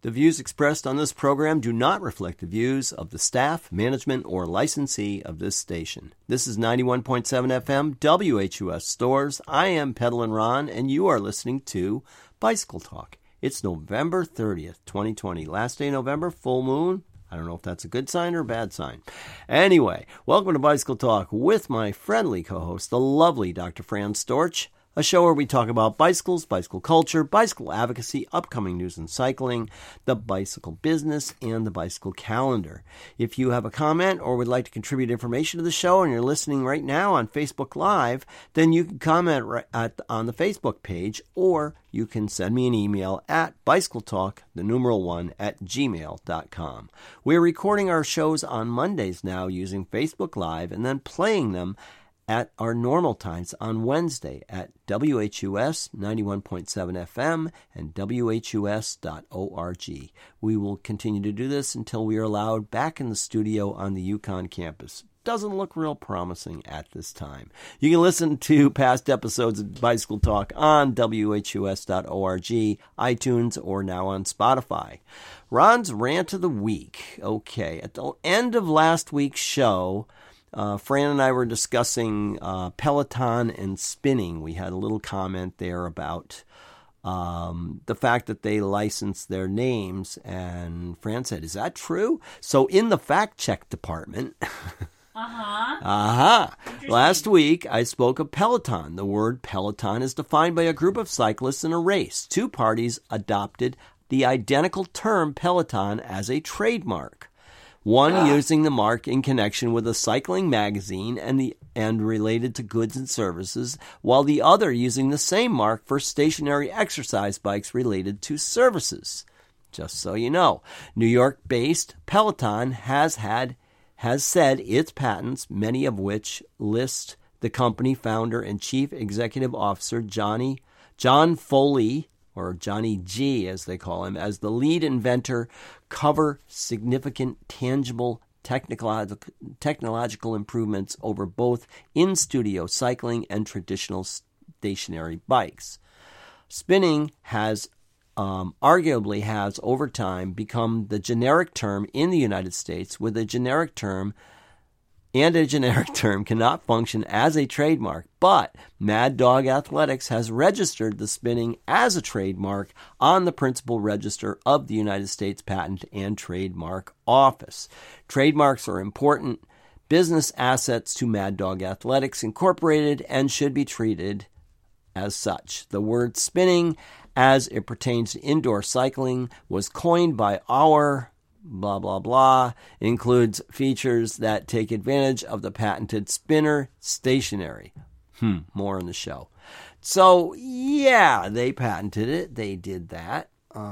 The views expressed on this program do not reflect the views of the staff, management, or licensee of this station. This is 91.7 FM WHUS Stores. I am Peddlin' Ron, and you are listening to Bicycle Talk. It's November 30th, 2020. Last day of November, full moon. I don't know if that's a good sign or a bad sign. Anyway, welcome to Bicycle Talk with my friendly co-host, the lovely Dr. Fran Storch, a show where we talk about bicycles, bicycle culture, bicycle advocacy, upcoming news in cycling, the bicycle business, and the bicycle calendar. If you have a comment or would like to contribute information to the show and you're listening right now on Facebook Live, then you can comment on the Facebook page, or you can send me an email at bicycletalk1@gmail.com. We're recording our shows on Mondays now using Facebook Live and then playing them at our normal times on Wednesday at WHUS 91.7 FM and WHUS.org. We will continue to do this until we are allowed back in the studio on the Yukon campus. Doesn't look real promising at this time. You can listen to past episodes of Bicycle Talk on WHUS.org, iTunes, or now on Spotify. Ron's Rant of the Week. Okay, at the end of last week's show, Fran and I were discussing Peloton and spinning. We had a little comment there about the fact that they licensed their names, and Fran said, "Is that true?" So in the fact check department, last week I spoke of Peloton. The word Peloton is defined by a group of cyclists in a race. Two parties adopted the identical term Peloton as a trademark. One using the mark in connection with a cycling magazine and related to goods and services, while the other using the same mark for stationary exercise bikes related to services. Just so you know, New York-based Peloton has said its patents, many of which list the company founder and chief executive officer John Foley, or Johnny G as they call him, as the lead inventor, cover significant tangible technological improvements over both in-studio cycling and traditional stationary bikes. Spinning arguably has over time become the generic term in the United States, with a generic term cannot function as a trademark, but Mad Dog Athletics has registered the spinning as a trademark on the principal register of the United States Patent and Trademark Office. Trademarks are important business assets to Mad Dog Athletics Incorporated and should be treated as such. The word spinning, as it pertains to indoor cycling, was coined by our blah, blah, blah, includes features that take advantage of the patented spinner stationary. More on the show. So, yeah, they patented it. They did that.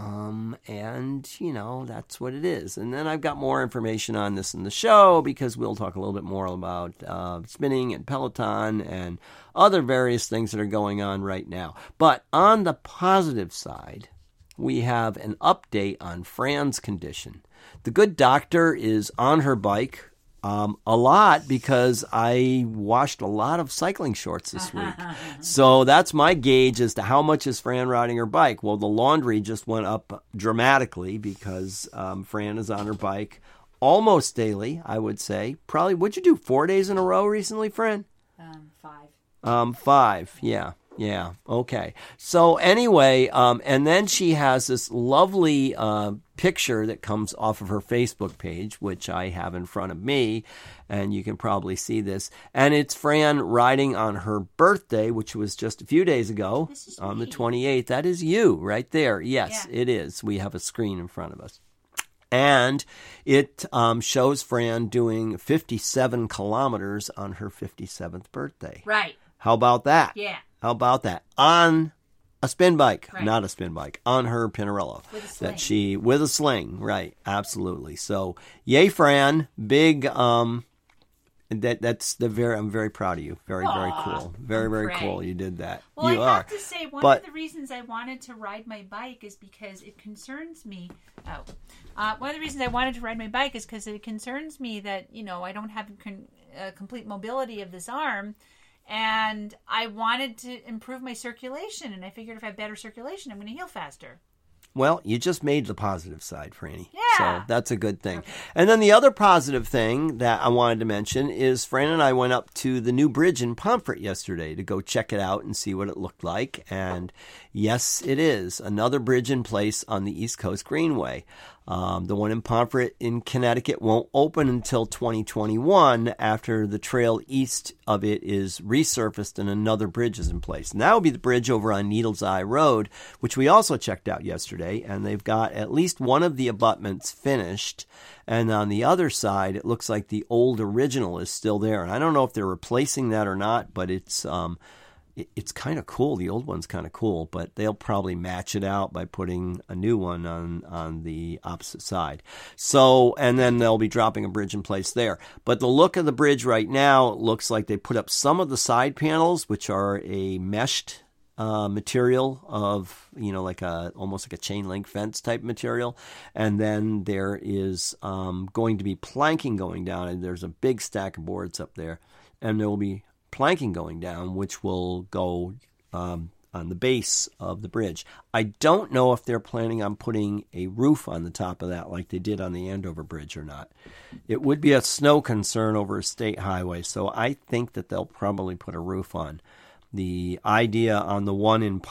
And, that's what it is. And then I've got more information on this in the show because we'll talk a little bit more about spinning and Peloton and other various things that are going on right now. But on the positive side, we have an update on Fran's condition. The good doctor is on her bike a lot because I washed a lot of cycling shorts this week. So that's my gauge as to how much is Fran riding her bike. Well, the laundry just went up dramatically because Fran is on her bike almost daily, I would say. Probably, what'd you do, 4 days in a row recently, Fran? 5. 5, yeah. Yeah, okay. So anyway, and then she has this lovely picture that comes off of her Facebook page, which I have in front of me, and you can probably see this. And it's Fran riding on her birthday, which was just a few days ago, on the 28th. That is you right there. Yes, yeah. It is. We have a screen in front of us. And it shows Fran doing 57 kilometers on her 57th birthday. Right. How about that? Yeah. How about that? On a spin bike, right. Not a spin bike, on her Pinarello. With a sling. With a sling, right, absolutely. So, yay, Fran, big, I'm very proud of you. Very cool. Very cool you did that. Well, you have to say, one of the reasons I wanted to ride my bike is because it concerns me. One of the reasons I wanted to ride my bike is because it concerns me that, I don't have complete mobility of this arm. And I wanted to improve my circulation, and I figured if I have better circulation, I'm going to heal faster. Well, you just made the positive side, Franny. Yeah. So that's a good thing. And then the other positive thing that I wanted to mention is Fran and I went up to the new bridge in Pomfret yesterday to go check it out and see what it looked like. And yes, it is another bridge in place on the East Coast Greenway. The one in Pomfret in Connecticut won't open until 2021 after the trail east of it is resurfaced and another bridge is in place. And that will be the bridge over on Needles Eye Road, which we also checked out yesterday. And they've got at least one of the abutments finished. And on the other side, it looks like the old original is still there. And I don't know if they're replacing that or not, but it's kind of cool. The old one's kind of cool, but they'll probably match it out by putting a new one on the opposite side. So, and then they'll be dropping a bridge in place there. But the look of the bridge right now looks like they put up some of the side panels, which are a meshed material of, like almost like a chain link fence type material. And then there is going to be planking going down, and there's a big stack of boards up there, and there will be planking going down, which will go on the base of the bridge. I don't know if they're planning on putting a roof on the top of that like they did on the Andover Bridge or not. It would be a snow concern over a state highway, so I think that they'll probably put a roof on. The idea on the one in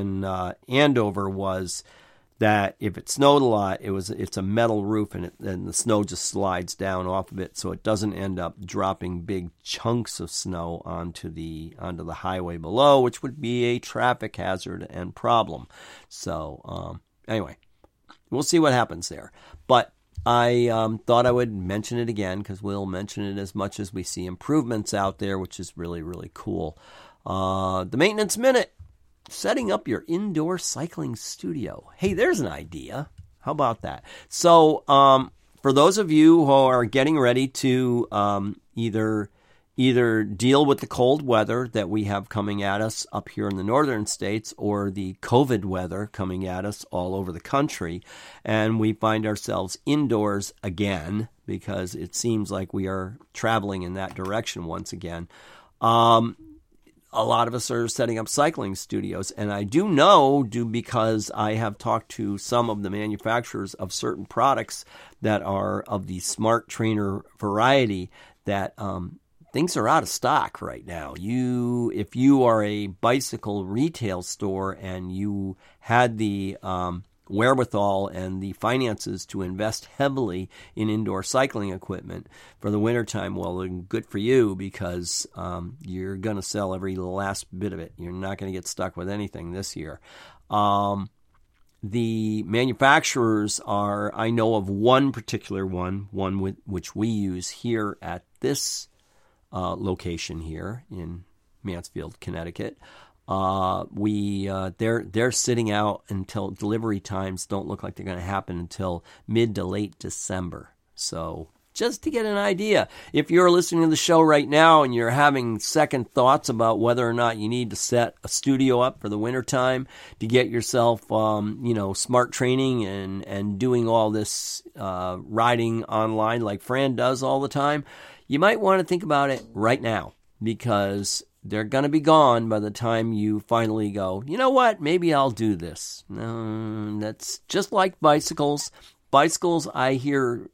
Andover was that if it snowed a lot, it's a metal roof and the snow just slides down off of it, so it doesn't end up dropping big chunks of snow onto the highway below, which would be a traffic hazard and problem. So anyway, we'll see what happens there. But I thought I would mention it again because we'll mention it as much as we see improvements out there, which is really, really cool. The Maintenance Minute. Setting up your indoor cycling studio. Hey, there's an idea. How about that? So, for those of you who are getting ready to either deal with the cold weather that we have coming at us up here in the northern states, or the COVID weather coming at us all over the country, and we find ourselves indoors again because it seems like we are traveling in that direction once again. A lot of us are setting up cycling studios, and I do know because I have talked to some of the manufacturers of certain products that are of the Smart Trainer variety that things are out of stock right now. If you are a bicycle retail store and you had the wherewithal and the finances to invest heavily in indoor cycling equipment for the wintertime, well, then good for you, because you're going to sell every last bit of it. You're not going to get stuck with anything this year. The manufacturers I know of one particular one which we use here at this location here in Mansfield, Connecticut. They're sitting out until delivery times don't look like they're going to happen until mid to late December. So just to get an idea, if you're listening to the show right now and you're having second thoughts about whether or not you need to set a studio up for the wintertime to get yourself, smart training and doing all this riding online like Fran does all the time, you might want to think about it right now, because they're going to be gone by the time you finally go, you know what, maybe I'll do this. That's just like bicycles. Bicycles, I hear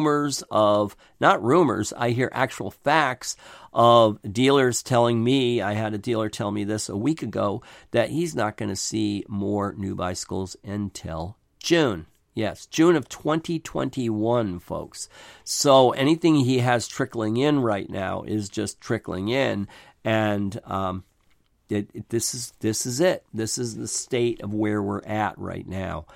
I hear actual facts of dealers telling me, I had a dealer tell me this a week ago, that he's not going to see more new bicycles until June. Yes, June of 2021, folks. So anything he has trickling in right now is just trickling in. And this is it. This is the state of where we're at right now.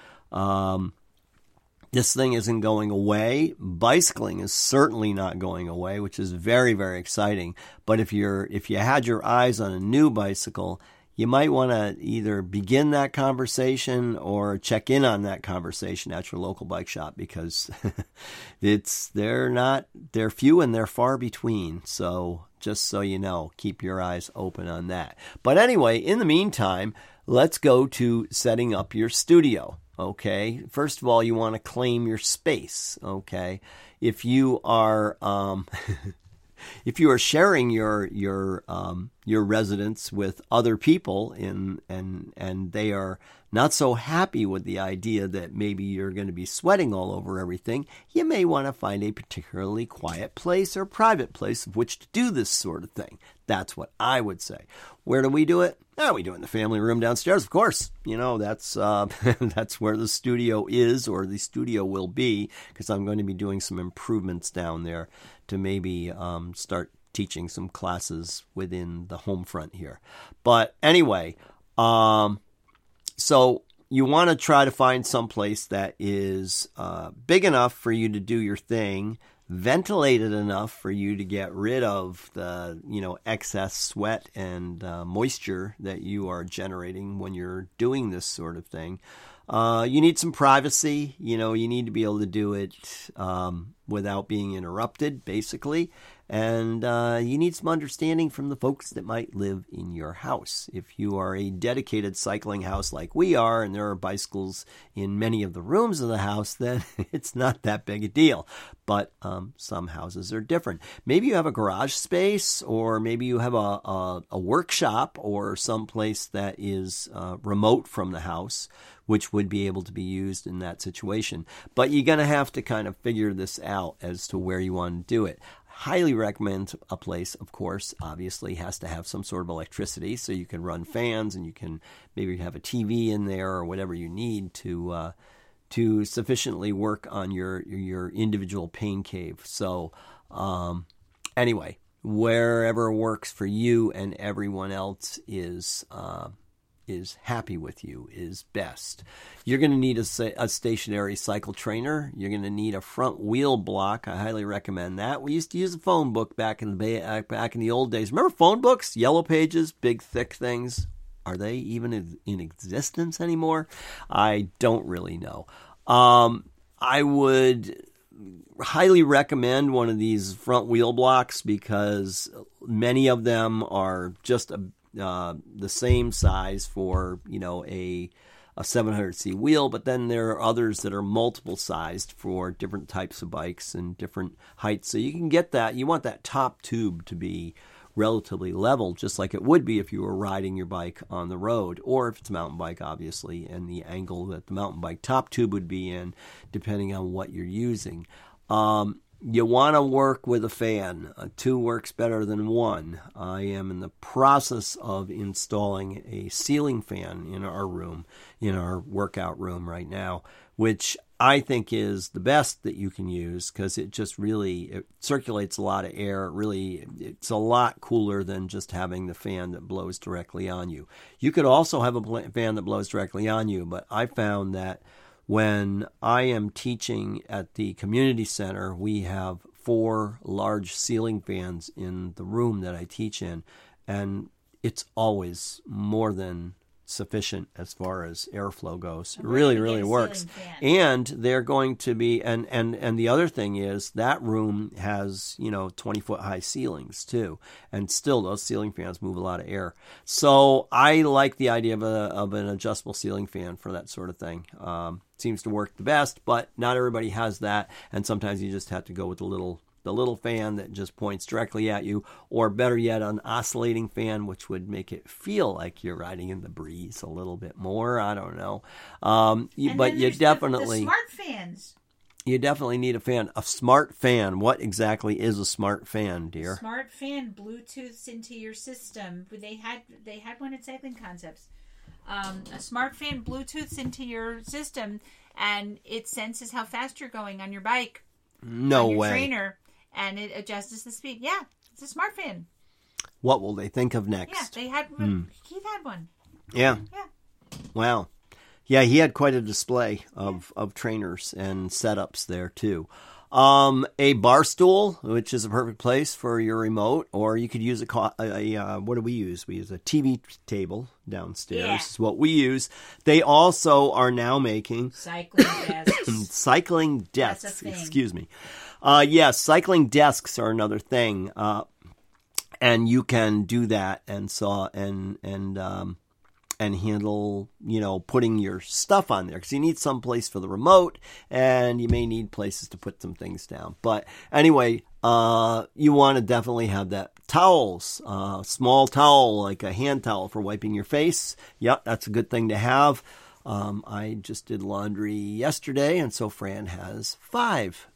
This thing isn't going away. Bicycling is certainly not going away, which is very, very exciting. But if you had your eyes on a new bicycle, you might want to either begin that conversation or check in on that conversation at your local bike shop, because they're few and they're far between. So just so you know, keep your eyes open on that. But anyway, in the meantime, let's go to setting up your studio. Okay. First of all, you want to claim your space. Okay. If you are, if you are sharing your residence with other people and they are not so happy with the idea that maybe you're going to be sweating all over everything, you may want to find a particularly quiet place or private place of which to do this sort of thing. That's what I would say. Where do we do it? We do it in the family room downstairs, of course. That's that's where the studio is, or the studio will be, because I'm going to be doing some improvements down there to maybe start teaching some classes within the home front here. But anyway, so you want to try to find some place that is big enough for you to do your thing, ventilated enough for you to get rid of the, excess sweat and moisture that you are generating when you're doing this sort of thing. You need some privacy. You need to be able to do it without being interrupted, basically. And you need some understanding from the folks that might live in your house. If you are a dedicated cycling house like we are, and there are bicycles in many of the rooms of the house, then it's not that big a deal. But some houses are different. Maybe you have a garage space, or maybe you have a workshop, or some place that is remote from the house, which would be able to be used in that situation. But you're going to have to kind of figure this out as to where you want to do it. Highly recommend a place, of course, obviously has to have some sort of electricity, so you can run fans, and you can maybe have a TV in there or whatever you need to sufficiently work on your individual pain cave. So anyway, wherever works for you and everyone else is happy with you is best. You're going to need a stationary cycle trainer. You're going to need a front wheel block. I highly recommend that. We used to use a phone book back in the old days. Remember phone books? Yellow pages, big thick things. Are they even in existence anymore? I don't really know. I would highly recommend one of these front wheel blocks, because many of them are just the same size for a 700C wheel, but then there are others that are multiple sized for different types of bikes and different heights. So you can get that. You want that top tube to be relatively level, just like it would be if you were riding your bike on the road, or if it's a mountain bike, obviously, and the angle that the mountain bike top tube would be in, depending on what you're using. You want to work with a fan. Two works better than one. I am in the process of installing a ceiling fan in our room, in our workout room right now, which I think is the best that you can use, because it just it circulates a lot of air. It's a lot cooler than just having the fan that blows directly on you. You could also have a fan that blows directly on you, but I found that when I am teaching at the community center, we have 4 large ceiling fans in the room that I teach in, and it's always more than sufficient as far as airflow goes. It really works. And they're going to be, and the other thing is that room has 20-foot high ceilings too, and still those ceiling fans move a lot of air. So I like the idea of an adjustable ceiling fan for that sort of thing. Seems to work the best, but not everybody has that, and sometimes you just have to go with the little fan that just points directly at you, or better yet, an oscillating fan, which would make it feel like you're riding in the breeze a little bit more. I don't know. But you definitely... The smart fans. You definitely need a fan. A smart fan. What exactly is a smart fan, dear? Smart fan Bluetooths into your system. They had one at Cycling Concepts. A smart fan Bluetooths into your system, and it senses how fast you're going on your bike. No way. Trainer, and it adjusts the speed. Yeah, it's a smart fan. What will they think of next? Yeah, they had. Keith had one. Yeah. Yeah. Wow. Yeah, he had quite a display of trainers and setups there too. A bar stool, which is a perfect place for your remote, or you could use what do we use? We use a TV table downstairs. Yeah. Is what we use. They also are now making cycling desks. Cycling desks. That's a thing. Excuse me. Yes, cycling desks are another thing, and you can do that and handle, putting your stuff on there, because you need some place for the remote, and you may need places to put some things down. But anyway, you want to definitely have that. Towels, small towel, like a hand towel for wiping your face. Yep, that's a good thing to have. I just did laundry yesterday, and so Fran has 5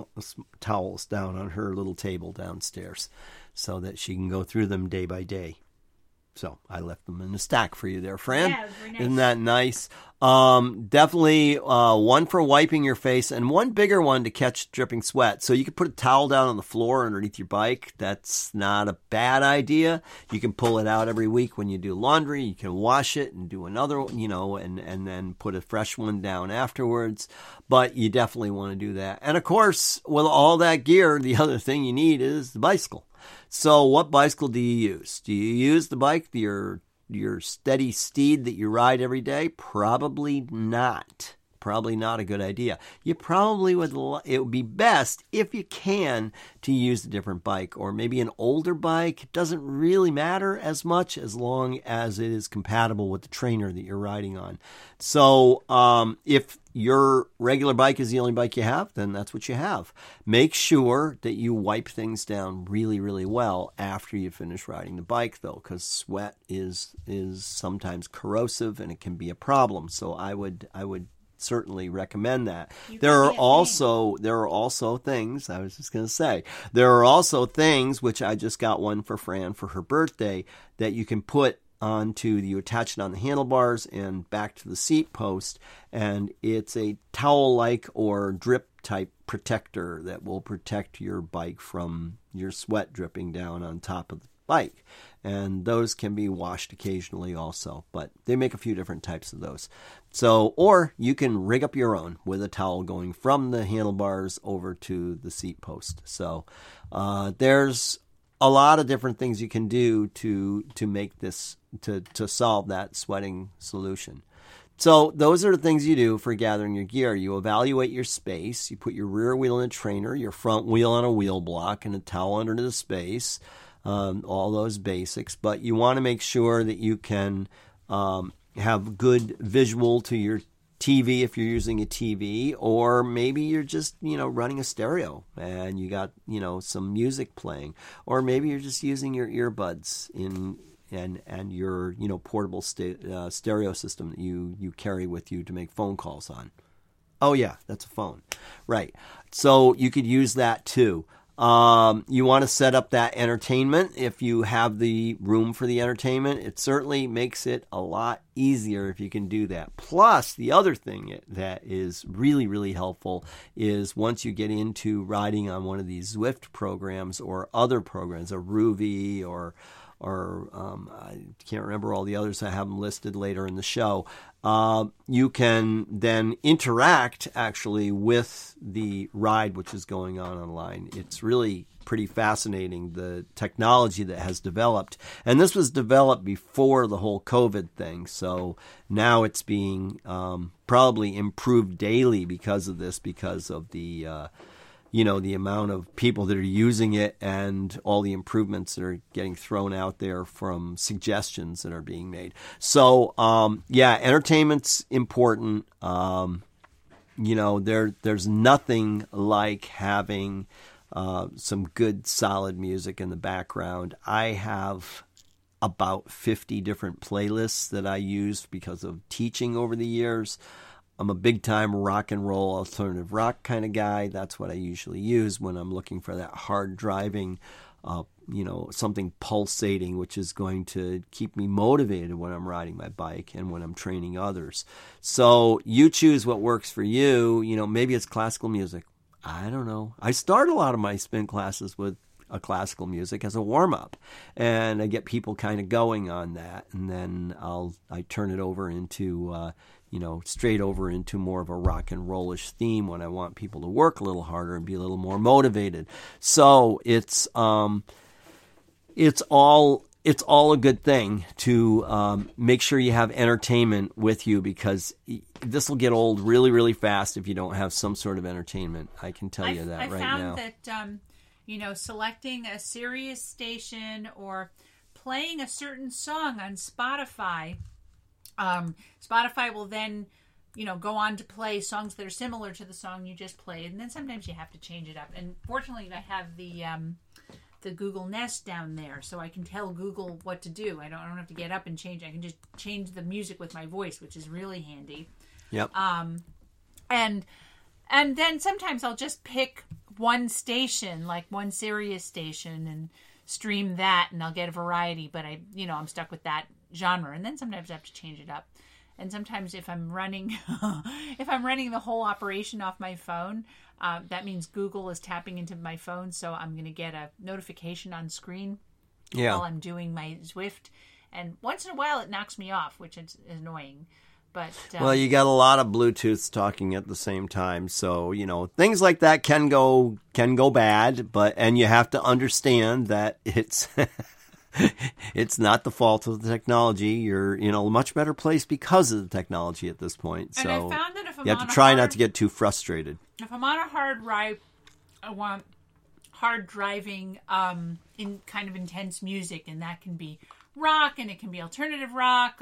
towels down on her little table downstairs so that she can go through them day by day. So I left them in a stack for you there, Fran. Yeah, very nice. Isn't that nice? Definitely one for wiping your face and one bigger one to catch dripping sweat. So you can put a towel down on the floor underneath your bike. That's not a bad idea. You can pull it out every week when you do laundry. You can wash it and do another, and then put a fresh one down afterwards. But you definitely want to do that. And of course, with all that gear, the other thing you need is the bicycle. So what bicycle do you use? Do you use the bike, your steady steed that you ride every day? Probably not. Probably not a good idea. You probably it would be best if you can to use a different bike or maybe an older bike. It doesn't really matter as much as long as it is compatible with the trainer that you're riding on. So if your regular bike is the only bike you have, then that's what you have. Make sure that you wipe things down really, really well after you finish riding the bike, though, because sweat is sometimes corrosive and it can be a problem. So I would certainly recommend that. There are also things, I was just going to say, there are also things, which I just got one for Fran for her birthday, that you can put you attach it on the handlebars and back to the seat post, and it's a towel-like or drip-type protector that will protect your bike from your sweat dripping down on top of the bike. And those can be washed occasionally also, but they make a few different types of those. So, or you can rig up your own with a towel going from the handlebars over to the seat post. So there's a lot of different things you can do to make this, to solve that sweating solution. So those are the things you do for gathering your gear. You evaluate your space. You put your rear wheel in a trainer, your front wheel on a wheel block, and a towel under the space. All those basics. But you want to make sure that you can have good visual to your TV if you're using a TV, or maybe you're just, running a stereo and you got, some music playing, or maybe you're just using your earbuds and your, portable stereo system that you carry with you to make phone calls on. Oh yeah, that's a phone. Right. So you could use that too. You want to set up that entertainment if you have the room for the entertainment. It certainly makes it a lot easier if you can do that. Plus, the other thing that is really, really helpful is once you get into riding on one of these Zwift programs or other programs, a Ruvi or I can't remember all the others. I have them listed later in the show. You can then interact actually with the ride which is going on online. It's really pretty fascinating, the technology that has developed. And this was developed before the whole COVID thing. So now it's being probably improved daily because of this, because of the the amount of people that are using it and all the improvements that are getting thrown out there from suggestions that are being made. So, entertainment's important. There's nothing like having some good, solid music in the background. I have about 50 different playlists that I use because of teaching over the years. I'm a big-time rock and roll, alternative rock kind of guy. That's what I usually use when I'm looking for that hard driving, something pulsating, which is going to keep me motivated when I'm riding my bike and when I'm training others. So you choose what works for you. Maybe it's classical music. I don't know. I start a lot of my spin classes with a classical music as a warm-up, and I get people kind of going on that, and then I turn it over into straight over into more of a rock and rollish theme when I want people to work a little harder and be a little more motivated. So it's all a good thing to make sure you have entertainment with you, because this will get old really, really fast if you don't have some sort of entertainment. I can tell you that right now. I found that selecting a Sirius station or playing a certain song on Spotify. Spotify will then, go on to play songs that are similar to the song you just played, and then sometimes you have to change it up. And fortunately, I have the Google Nest down there, so I can tell Google what to do. I don't have to get up and change. I can just change the music with my voice, which is really handy. Yep. And then sometimes I'll just pick one station, like one Sirius station, and stream that, and I'll get a variety. But I'm stuck with that genre. And then sometimes I have to change it up. And sometimes if I'm running the whole operation off my phone, that means Google is tapping into my phone, so I'm going to get a notification on screen while I'm doing my Zwift. And once in a while, it knocks me off, which is annoying. But well, you got a lot of Bluetooths talking at the same time, so things like that can go bad. And you have to understand that it's it's not the fault of the technology. You're in a much better place because of the technology at this point. And so I found that if I'm you have to try not to get too frustrated. If I'm on a hard ride, I want hard driving, in kind of intense music, and that can be rock, and it can be alternative rock.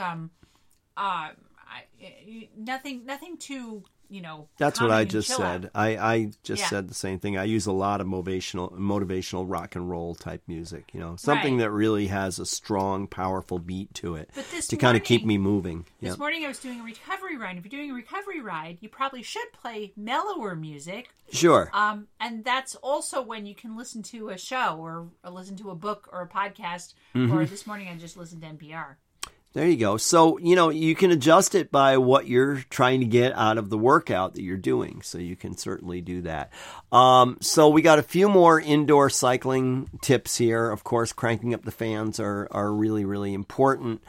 Nothing too, That's what I just chill said. out. I just said the same thing. I use a lot of motivational rock and roll type music, something Right. that really has a strong, powerful beat to it But this to kind of keep morning- me moving. This Yep. morning I was doing a recovery ride. If you're doing a recovery ride, you probably should play mellower music. Sure. And that's also when you can listen to a show or listen to a book or a podcast. Mm-hmm. Or this morning I just listened to NPR. There you go. So, you can adjust it by what you're trying to get out of the workout that you're doing. So you can certainly do that. So we got a few more indoor cycling tips here. Of course, cranking up the fans are really, really important.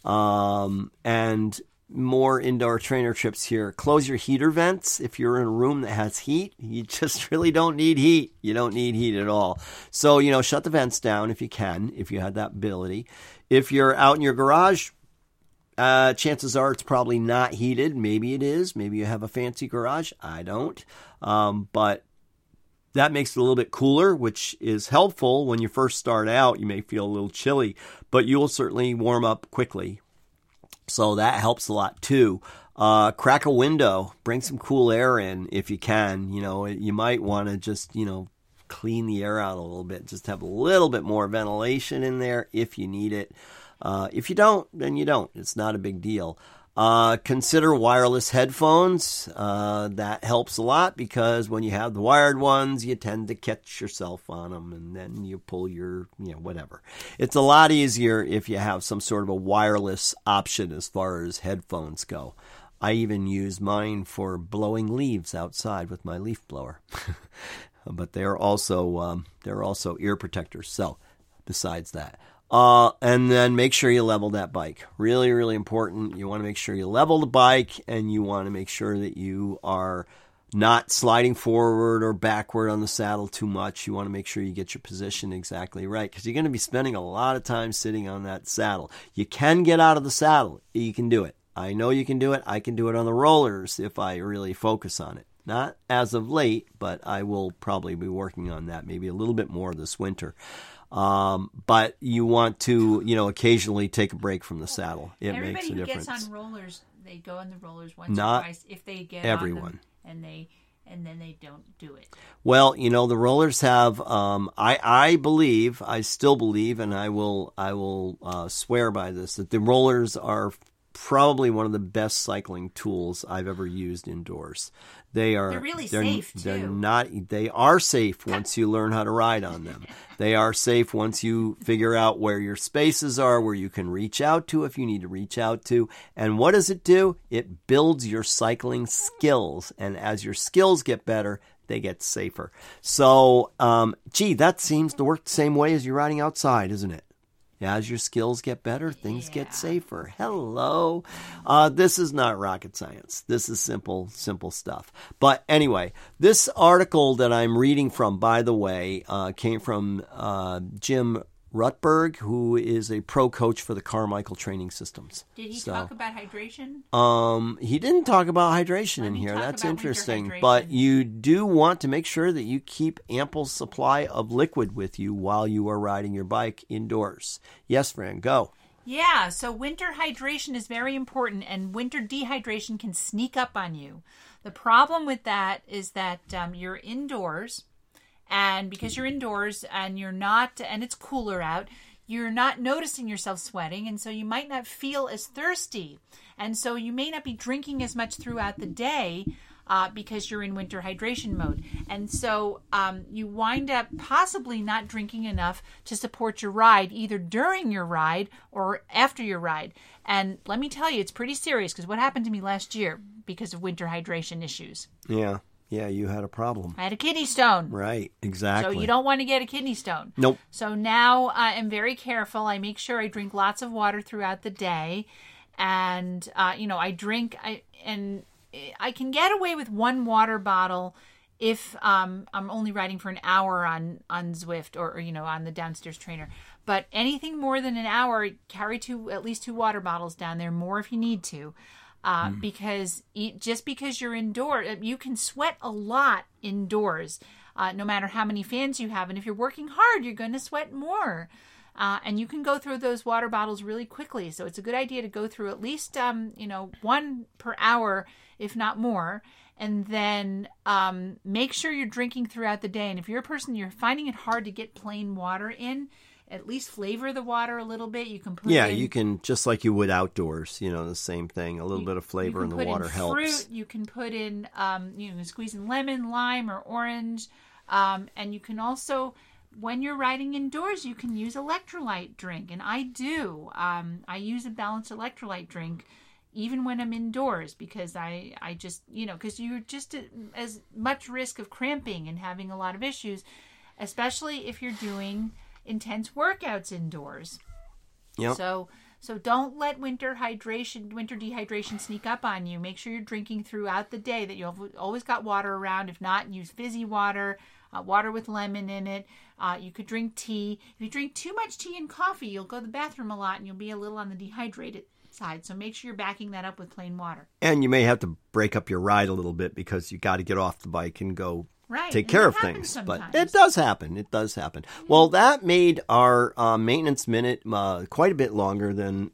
And more indoor trainer tips here. Close your heater vents. If you're in a room that has heat, you just really don't need heat. You don't need heat at all. So, shut the vents down if you can, if you have that ability. If you're out in your garage, chances are it's probably not heated. Maybe it is. Maybe you have a fancy garage. I don't. But that makes it a little bit cooler, which is helpful. When you first start out, you may feel a little chilly, but you will certainly warm up quickly. So that helps a lot too. Crack a window, bring some cool air in if you can. You might want to just, clean the air out a little bit. Just have a little bit more ventilation in there if you need it. If you don't, then you don't. It's not a big deal. Consider wireless headphones. That helps a lot because when you have the wired ones, you tend to catch yourself on them and then you pull your, whatever. It's a lot easier if you have some sort of a wireless option as far as headphones go. I even use mine for blowing leaves outside with my leaf blower. But they're also ear protectors. So besides that. And then make sure you level that bike. Really, really important. You want to make sure you level the bike and you want to make sure that you are not sliding forward or backward on the saddle too much. You want to make sure you get your position exactly right because you're going to be spending a lot of time sitting on that saddle. You can get out of the saddle. You can do it. I know you can do it. I can do it on the rollers if I really focus on it. Not as of late, but I will probably be working on that maybe a little bit more this winter. But you want to, occasionally take a break from the saddle. It makes a difference. Everybody who gets on rollers, they go on the rollers once Not or twice if they get everyone. on them, and then they don't do it. Well, the rollers have. I still believe, and I will swear by this that the rollers are probably one of the best cycling tools I've ever used indoors. They're really safe too. They are safe once you learn how to ride on them. They are safe once you figure out where your spaces are, where you can reach out to if you need to reach out to. And what does it do? It builds your cycling skills. And as your skills get better, they get safer. So, that seems to work the same way as you're riding outside, isn't it? As your skills get better, things get safer. Hello. This is not rocket science. This is simple stuff. But anyway, this article that I'm reading from, by the way, came from Jim Rutberg, who is a pro coach for the Carmichael Training Systems. Did he talk about hydration? He didn't talk about hydration in here. That's interesting. But you do want to make sure that you keep ample supply of liquid with you while you are riding your bike indoors. Yes, Fran, go. Yeah, so winter hydration is very important, and winter dehydration can sneak up on you. The problem with that is that you're indoors, And because you're indoors and and it's cooler out, you're not noticing yourself sweating, and so you might not feel as thirsty. And so you may not be drinking as much throughout the day because you're in winter hydration mode. And so you wind up possibly not drinking enough to support your ride, either during your ride or after your ride. And let me tell you, it's pretty serious, because what happened to me last year because of winter hydration issues? Yeah, you had a problem. I had a kidney stone. Right, exactly. So you don't want to get a kidney stone. Nope. So now I am very careful. I make sure I drink lots of water throughout the day. And, I drink, and I can get away with one water bottle if I'm only riding for an hour on Zwift or on the downstairs trainer. But anything more than an hour, carry at least 2 water bottles down there, more if you need to. Because just because you're indoors, you can sweat a lot indoors, no matter how many fans you have. And if you're working hard, you're going to sweat more. And you can go through those water bottles really quickly. So it's a good idea to go through at least, 1 per hour, if not more. And then make sure you're drinking throughout the day. And if you're a person, you're finding it hard to get plain water in, at least flavor the water a little bit. You can put in, you can, just like you would outdoors, the same thing. A little bit of flavor in the water helps. Fruit. You can put in, squeeze in lemon, lime, or orange. And you can also, when you're riding indoors, you can use electrolyte drink. And I do. I use a balanced electrolyte drink even when I'm indoors, because I just, because you're just as much risk of cramping and having a lot of issues, especially if you're doing intense workouts indoors. Yep. So don't let winter dehydration sneak up on you. Make sure you're drinking throughout the day, that you've always got water around. If not, use fizzy water, water with lemon in it. You could drink tea. If you drink too much tea and coffee, you'll go to the bathroom a lot and you'll be a little on the dehydrated side. So make sure you're backing that up with plain water. And you may have to break up your ride a little bit, because you got to get off the bike and go take and care of things. Sometimes. But it does happen. Mm-hmm. Well, that made our maintenance minute quite a bit longer than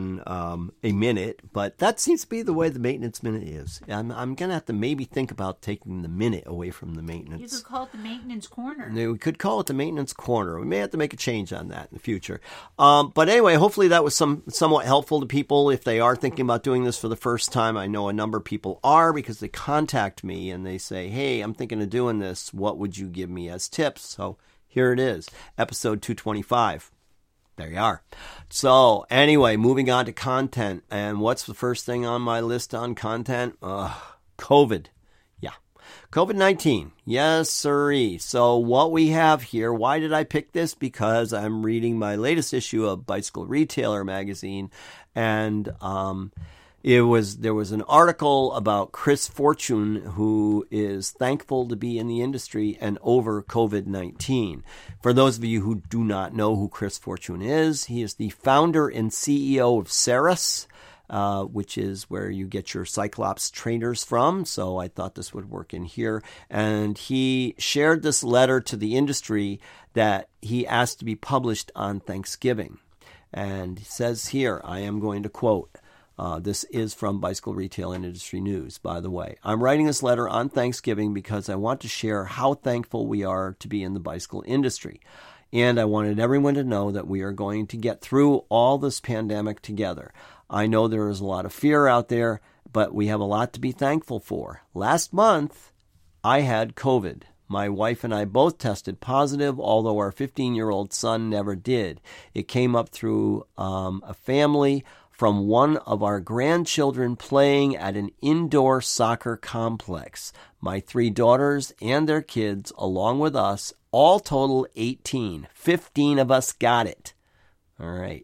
a minute, but that seems to be the way the maintenance minute is. I'm going to have to maybe think about taking the minute away from the maintenance. You could call it the maintenance corner. We could call it the maintenance corner. We may have to make a change on that in the future. But anyway, hopefully that was somewhat helpful to people if they are thinking about doing this for the first time. I know a number of people are, because they contact me and they say, hey, I'm thinking of doing this. What would you give me as tips? So here it is, episode 225. There you are. So anyway, moving on to content. And what's the first thing on my list on content? COVID. Yeah. COVID-19. Yes, sirree. So what we have here, why did I pick this? Because I'm reading my latest issue of Bicycle Retailer magazine, and there was an article about Chris Fortune, who is thankful to be in the industry and over COVID-19. For those of you who do not know who Chris Fortune is, he is the founder and CEO of Ceres, which is where you get your Cyclops trainers from. So I thought this would work in here. And he shared this letter to the industry that he asked to be published on Thanksgiving. And he says here, I am going to quote, this is from Bicycle Retail and Industry News, by the way. I'm writing this letter on Thanksgiving because I want to share how thankful we are to be in the bicycle industry. And I wanted everyone to know that we are going to get through all this pandemic together. I know there is a lot of fear out there, but we have a lot to be thankful for. Last month, I had COVID. My wife and I both tested positive, although our 15-year-old son never did. It came up through a family from one of our grandchildren playing at an indoor soccer complex. My 3 daughters and their kids, along with us, all total 18. 15 of us got it. All right.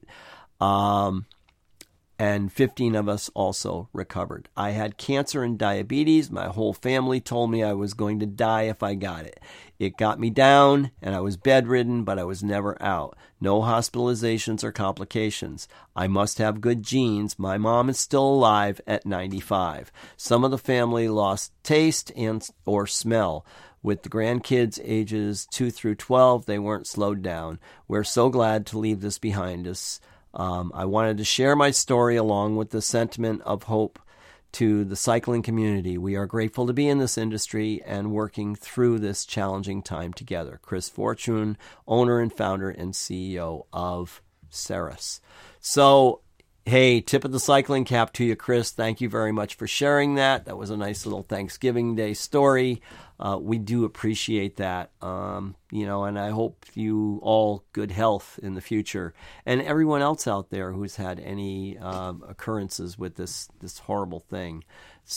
And 15 of us also recovered. I had cancer and diabetes. My whole family told me I was going to die if I got it. It got me down, and I was bedridden, but I was never out. No hospitalizations or complications. I must have good genes. My mom is still alive at 95. Some of the family lost taste and or smell. With the grandkids ages 2 through 12, they weren't slowed down. We're so glad to leave this behind us. I wanted to share my story along with the sentiment of hope to the cycling community. We are grateful to be in this industry and working through this challenging time together. Chris Fortune, owner and founder and CEO of Ceres. So, hey, tip of the cycling cap to you, Chris. Thank you very much for sharing that. That was a nice little Thanksgiving Day story. We do appreciate that, and I hope you all good health in the future. And everyone else out there who's had any occurrences with this horrible thing.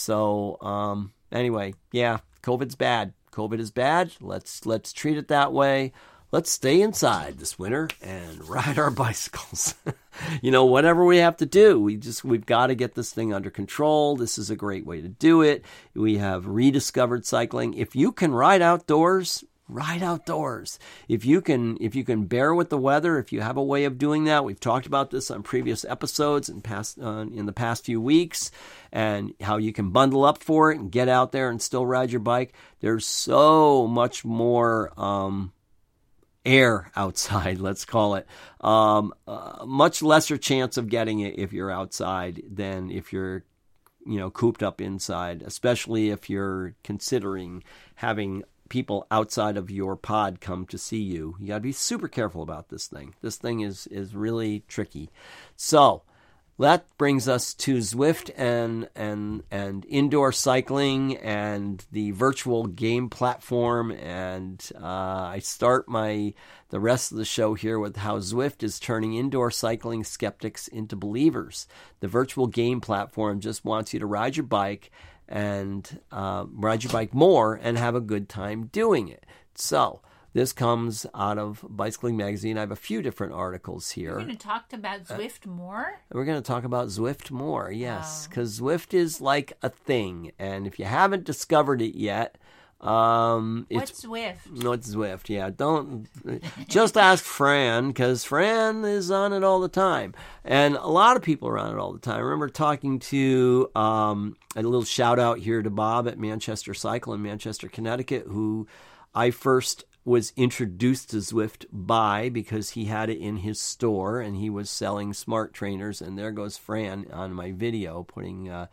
So anyway, yeah, COVID's bad. COVID is bad. Let's treat it that way. Let's stay inside this winter and ride our bicycles. Whatever we have to do, we've got to get this thing under control. This is a great way to do it. We have rediscovered cycling. If you can ride outdoors, ride outdoors. If you can bear with the weather, if you have a way of doing that, we've talked about this on previous episodes and in the past few weeks, and how you can bundle up for it and get out there and still ride your bike. There's so much more air outside, let's call it. Much lesser chance of getting it if you're outside than if you're, cooped up inside, especially if you're considering having people outside of your pod come to see you. You got to be super careful about this thing. This thing is really tricky. So that brings us to Zwift and indoor cycling and the virtual game platform. And I start the rest of the show here with how Zwift is turning indoor cycling skeptics into believers. The virtual game platform just wants you to ride your bike and ride your bike more and have a good time doing it. So this comes out of Bicycling Magazine. I have a few different articles here. We're going to talk about Zwift more? We're going to talk about Zwift more, yes, because Zwift is like a thing. And if you haven't discovered it yet, what's Zwift? No, it's Zwift, yeah. Don't just ask Fran, because Fran is on it all the time. And a lot of people are on it all the time. I remember talking to a little shout out here to Bob at Manchester Cycle in Manchester, Connecticut, who I first was introduced to Zwift by because he had it in his store and he was selling smart trainers. And there goes Fran on my video putting her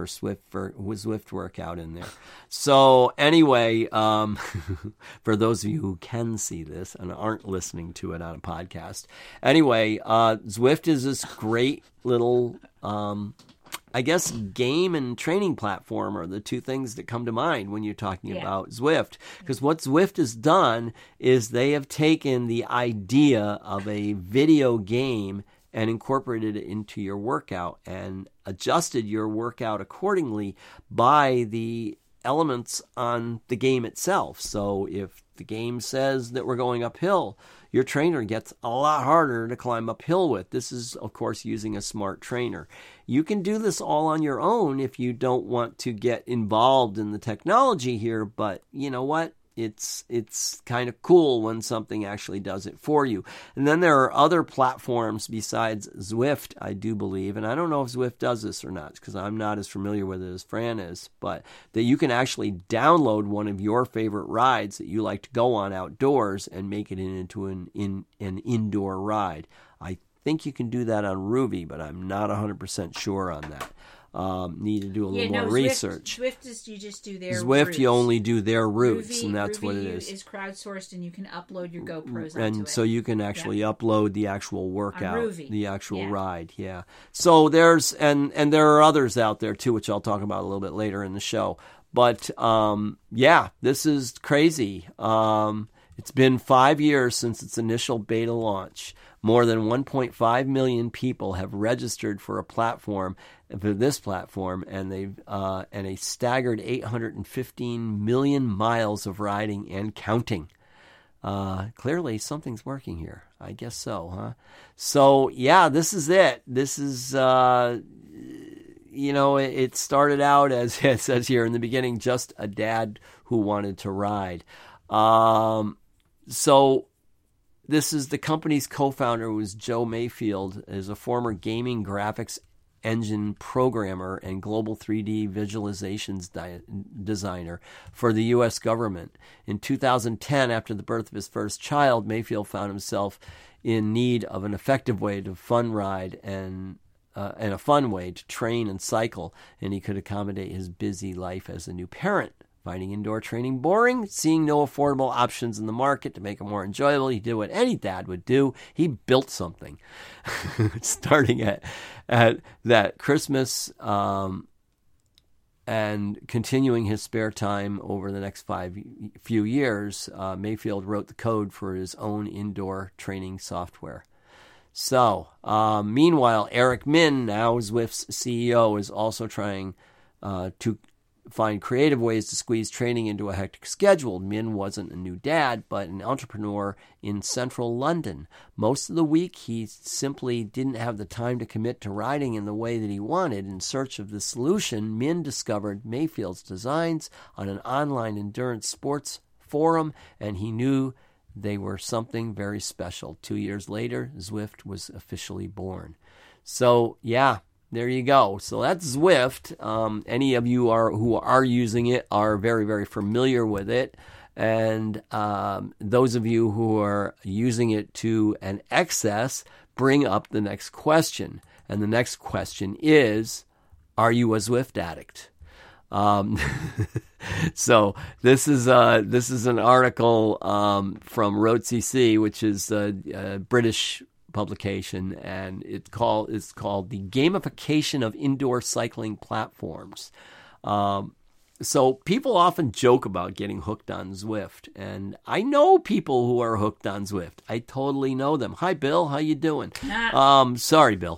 Zwift workout in there. So anyway, for those of you who can see this and aren't listening to it on a podcast, anyway, Zwift is this great little I guess game and training platform are the two things that come to mind when you're talking about Zwift. Because what Zwift has done is they have taken the idea of a video game and incorporated it into your workout and adjusted your workout accordingly by the elements on the game itself. So if the game says that we're going uphill, your trainer gets a lot harder to climb uphill with. This is, of course, using a smart trainer. You can do this all on your own if you don't want to get involved in the technology here, but you know what? It's kind of cool when something actually does it for you. And then there are other platforms besides Zwift, I do believe, and I don't know if Zwift does this or not because I'm not as familiar with it as Fran is, but that you can actually download one of your favorite rides that you like to go on outdoors and make it into an indoor ride. I think you can do that on Ruby, but I'm not 100% sure on that. Need to do a little more research. Zwift is you just do their Zwift, routes. You only do their routes, and that's what it is. Is crowdsourced, and you can upload your GoPros onto and it. So you can actually upload the actual workout, the actual ride. Yeah. So there's and there are others out there too, which I'll talk about a little bit later in the show. But this is crazy. It's been 5 years since its initial beta launch. More than 1.5 million people have registered for this platform, and a staggered 815 million miles of riding and counting. Clearly, something's working here. I guess so, huh? So, yeah, this is it. This is, it started out, as it says here in the beginning, just a dad who wanted to ride. So this is the company's co-founder, who is Joe Mayfield, is a former gaming graphics engine programmer and global 3D visualizations designer for the U.S. government. In 2010, after the birth of his first child, Mayfield found himself in need of an effective way to fun ride and and a fun way to train and cycle, and he could accommodate his busy life as a new parent. Finding indoor training boring, seeing no affordable options in the market to make it more enjoyable, he did what any dad would do. He built something, starting at that Christmas and continuing his spare time over the next few years. Mayfield wrote the code for his own indoor training software. So, meanwhile, Eric Min, now Zwift's CEO, is also trying to find creative ways to squeeze training into a hectic schedule. Min wasn't a new dad, but an entrepreneur in central London. Most of the week, he simply didn't have the time to commit to riding in the way that he wanted. In search of the solution, Min discovered Mayfield's designs on an online endurance sports forum, and he knew they were something very special. 2 years later, Zwift was officially born. So, yeah. There you go. So that's Zwift. Any of you who are using it are very, very familiar with it. And those of you who are using it to an excess bring up the next question. And the next question is, are you a Zwift addict? So this is an article from Road CC, which is a British publication, and it's called The Gamification of Indoor Cycling Platforms. So people often joke about getting hooked on Zwift, and I know people who are hooked on Zwift. I totally know them. Hi, Bill. How you doing? Sorry, Bill.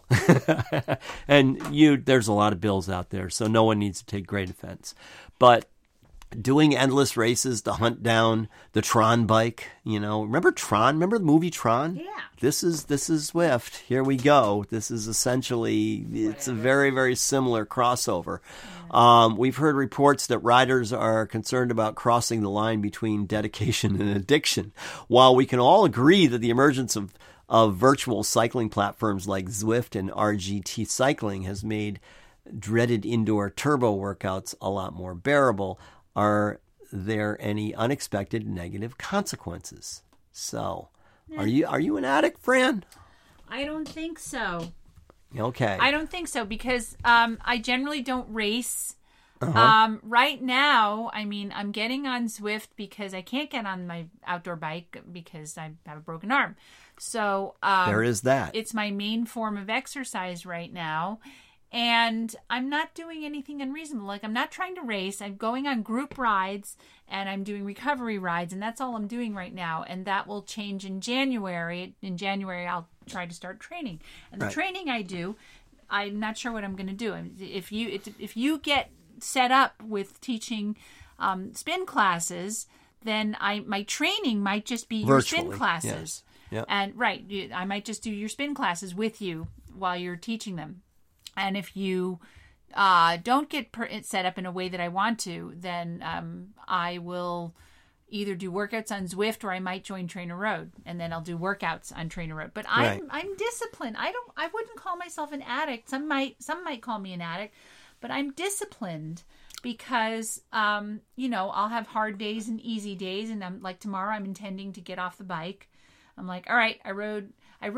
And there's a lot of Bills out there, so no one needs to take great offense. But doing endless races to hunt down the Tron bike, remember Tron? Remember the movie Tron? Yeah. This is Zwift. Here we go. This is essentially, it's a very, very similar crossover. We've heard reports that riders are concerned about crossing the line between dedication and addiction. While we can all agree that the emergence of virtual cycling platforms like Zwift and RGT Cycling has made dreaded indoor turbo workouts a lot more bearable, are there any unexpected negative consequences? So, are you an addict, Fran? I don't think so. Okay. I don't think so because I generally don't race. Uh-huh. Right now, I'm getting on Zwift because I can't get on my outdoor bike because I have a broken arm. So there is that. It's my main form of exercise right now. And I'm not doing anything unreasonable. Like, I'm not trying to race. I'm going on group rides and I'm doing recovery rides, and that's all I'm doing right now. And that will change in January. In January, I'll try to start training. And the training I do, I'm not sure what I'm going to do. If you get set up with teaching spin classes, then my training might just be virtually, your spin classes. Yes. Yep. And I might just do your spin classes with you while you're teaching them. And if you don't get set up in a way that I want to, then I will either do workouts on Zwift or I might join Trainer Road, and then I'll do workouts on Trainer Road. But I'm disciplined. I wouldn't call myself an addict. Some might call me an addict, but I'm disciplined because I'll have hard days and easy days, and I'm like tomorrow I'm intending to get off the bike. I'm like, all right, I rode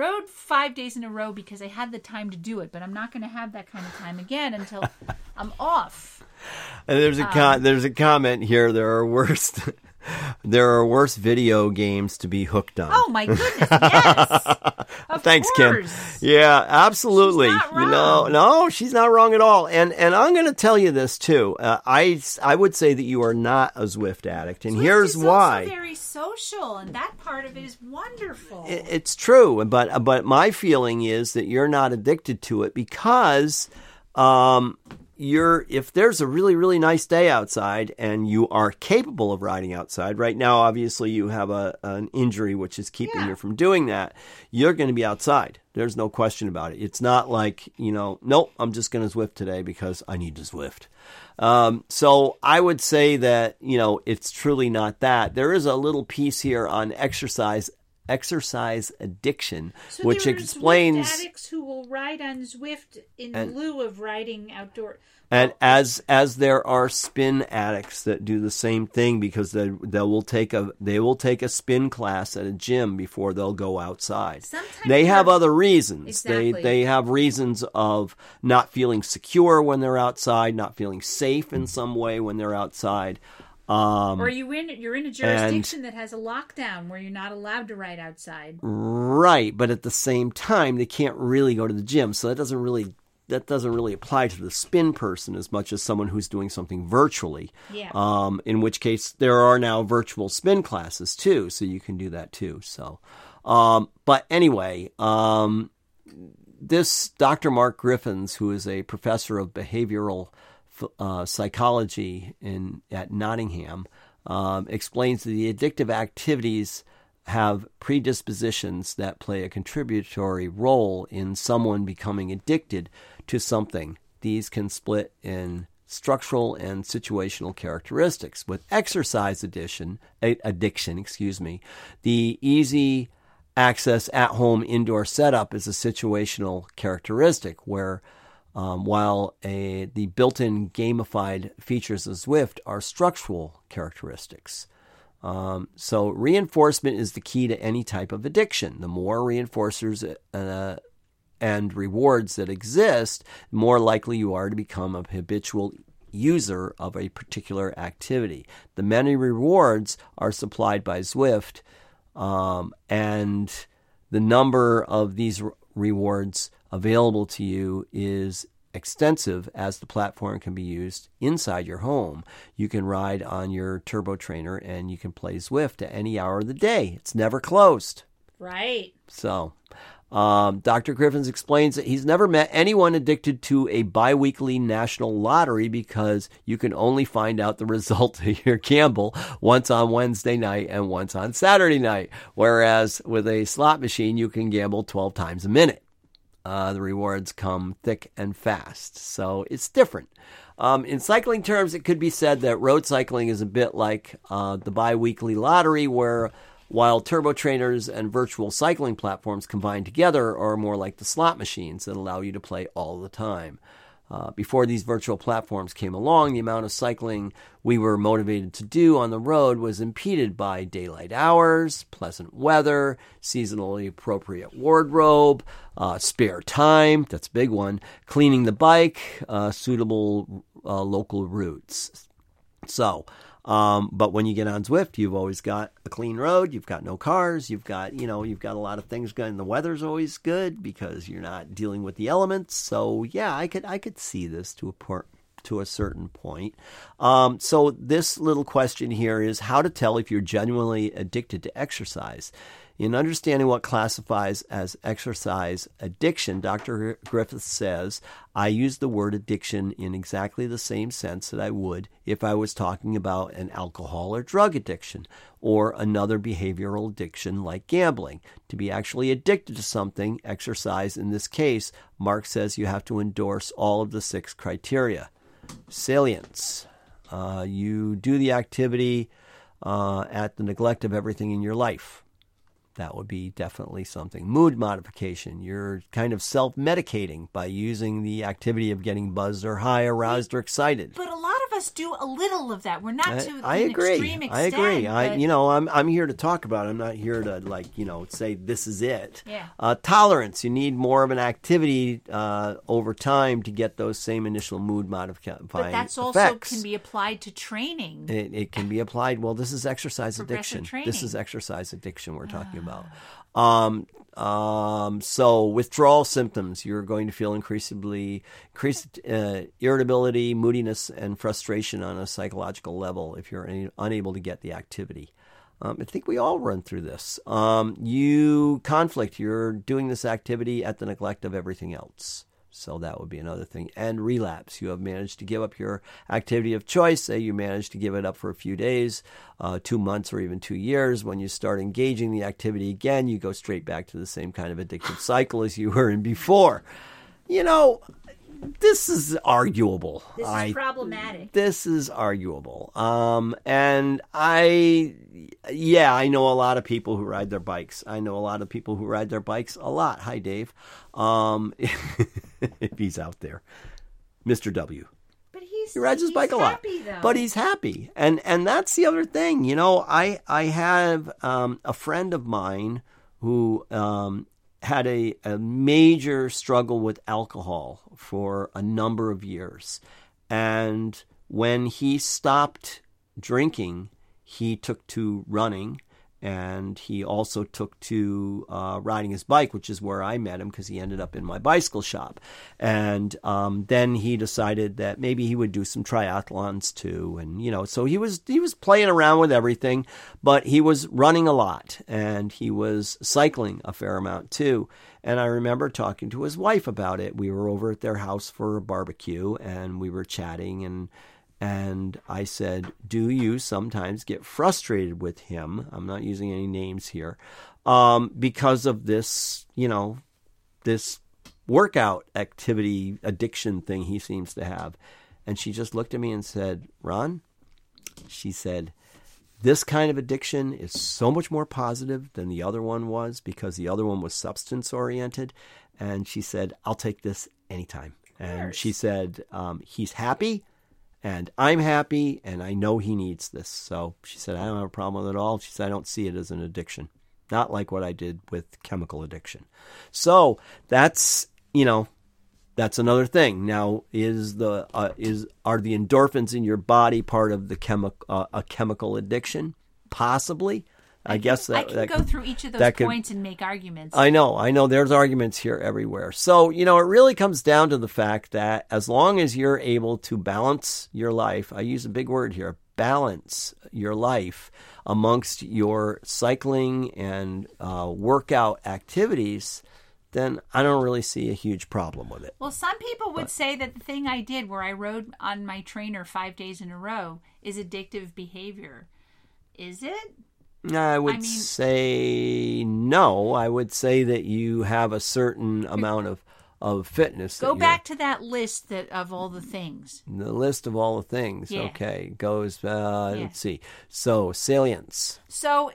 5 days in a row because I had the time to do it, but I'm not going to have that kind of time again until I'm off. And there's a comment here. There are worse video games to be hooked on. Oh my goodness! Yes. Thanks, course. Kim. Yeah, absolutely. She's not wrong. No, she's not wrong at all. And I'm going to tell you this too. I would say that you are not a Zwift addict, and Zwift here's why. Also very social, and that part of it is wonderful. It's true, but my feeling is that you're not addicted to it because if there's a really, really nice day outside and you are capable of riding outside, right now, obviously you have an injury which is keeping you from doing that, you're going to be outside. There's no question about it. It's not like, nope, I'm just going to Zwift today because I need to Zwift. So I would say that, it's truly not that. There is a little piece here on exercise addiction, so which explains Zwift addicts who will ride on Zwift in lieu of riding outdoor. And as there are spin addicts that do the same thing because they will take a spin class at a gym before they'll go outside. Sometimes they have other reasons. Exactly. They have reasons of not feeling secure when they're outside, not feeling safe in some way when they're outside. Or you're in a jurisdiction that has a lockdown where you're not allowed to ride outside. Right, but at the same time, they can't really go to the gym, so that doesn't really apply to the spin person as much as someone who's doing something virtually. Yeah. In which case, there are now virtual spin classes too, so you can do that too. So, but anyway, this Dr. Mark Griffiths, who is a professor of behavioral psychology at Nottingham, explains that the addictive activities have predispositions that play a contributory role in someone becoming addicted to something. These can split in structural and situational characteristics. With exercise addiction, the easy access at-home indoor setup is a situational characteristic where while the built-in gamified features of Zwift are structural characteristics. So reinforcement is the key to any type of addiction. The more reinforcers and rewards that exist, the more likely you are to become a habitual user of a particular activity. The many rewards are supplied by Zwift, and the number of these rewards available to you is extensive as the platform can be used inside your home. You can ride on your Turbo Trainer and you can play Zwift at any hour of the day. It's never closed. Right. So, Dr. Griffiths explains that he's never met anyone addicted to a biweekly national lottery because you can only find out the result of your gamble once on Wednesday night and once on Saturday night, whereas with a slot machine, you can gamble 12 times a minute. The rewards come thick and fast, so it's different. In cycling terms, it could be said that road cycling is a bit like the bi-weekly lottery, where while turbo trainers and virtual cycling platforms combined together are more like the slot machines that allow you to play all the time. Before these virtual platforms came along, the amount of cycling we were motivated to do on the road was impeded by daylight hours, pleasant weather, seasonally appropriate wardrobe, spare time, that's a big one, cleaning the bike, suitable local routes. So, but when you get on Zwift, you've always got a clean road, you've got no cars, you've got a lot of things going. The weather's always good because you're not dealing with the elements. So yeah, I could see this to a certain point. So this little question here is how to tell if you're genuinely addicted to exercise. In understanding what classifies as exercise addiction, Dr. Griffiths says, I use the word addiction in exactly the same sense that I would if I was talking about an alcohol or drug addiction or another behavioral addiction like gambling. To be actually addicted to something, exercise in this case, Mark says you have to endorse all of the 6 criteria. Salience. You do the activity at the neglect of everything in your life. That would be definitely something. Mood modification. You're kind of self-medicating by using the activity of getting buzzed or high, aroused or excited. But a lot of us do a little of that. We're not to an I extreme extent. agree. I'm here to talk about it. I'm not here to say this is it. Yeah. Tolerance. You need more of an activity over time to get those same initial mood modifying effects. But that's also can be applied to training. It can be applied. Well, this is exercise addiction. Training. This is exercise addiction we're talking about. So withdrawal symptoms, you're going to feel increased irritability, moodiness, and frustration on a psychological level if you're unable to get the activity. I think we all run through this. You conflict. You're doing this activity at the neglect of everything else. So that would be another thing. And relapse. You have managed to give up your activity of choice. Say you managed to give it up for a few days, 2 months, or even 2 years. When you start engaging the activity again, you go straight back to the same kind of addictive cycle as you were in before. This is arguable. This is problematic. This is arguable. And I know a lot of people who ride their bikes. I know a lot of people who ride their bikes a lot. Hi, Dave. If he's out there. Mr. W. He rides his bike a lot. Happy, though. But he's happy. And that's the other thing. You know, I have a friend of mine who had a major struggle with alcohol for a number of years. And when he stopped drinking, he took to running, and he also took to riding his bike, which is where I met him because he ended up in my bicycle shop. And then he decided that maybe he would do some triathlons too. And, you know, so he was playing around with everything, but he was running a lot, and he was cycling a fair amount too. And I remember talking to his wife about it. We were over at their house for a barbecue, and we were chatting, and I said, do you sometimes get frustrated with him? I'm not using any names here, because of this, you know, this workout activity addiction thing he seems to have. And she just looked at me and said, Ron, she said, this kind of addiction is so much more positive than the other one was, because the other one was substance oriented. And she said, I'll take this anytime. And she said, he's happy. And I'm happy, and I know he needs this. So she said, I don't have a problem with it at all. She said, I don't see it as an addiction. Not like what I did with chemical addiction. So that's, you know, that's another thing. Now, are the endorphins in your body part of the a chemical addiction? Possibly. I guess I can go through each of those points and make arguments. I know. There's arguments here everywhere. So, you know, it really comes down to the fact that as long as you're able to balance your life, I use a big word here, balance your life amongst your cycling and workout activities, then I don't really see a huge problem with it. Well, some people would say that the thing I did where I rode on my trainer 5 days in a row is addictive behavior. Is it? I would say no. I would say that you have a certain amount of fitness. Go back to that list of all the things. The list of all the things. Yeah. Okay. Goes, let's see. So, salience. So,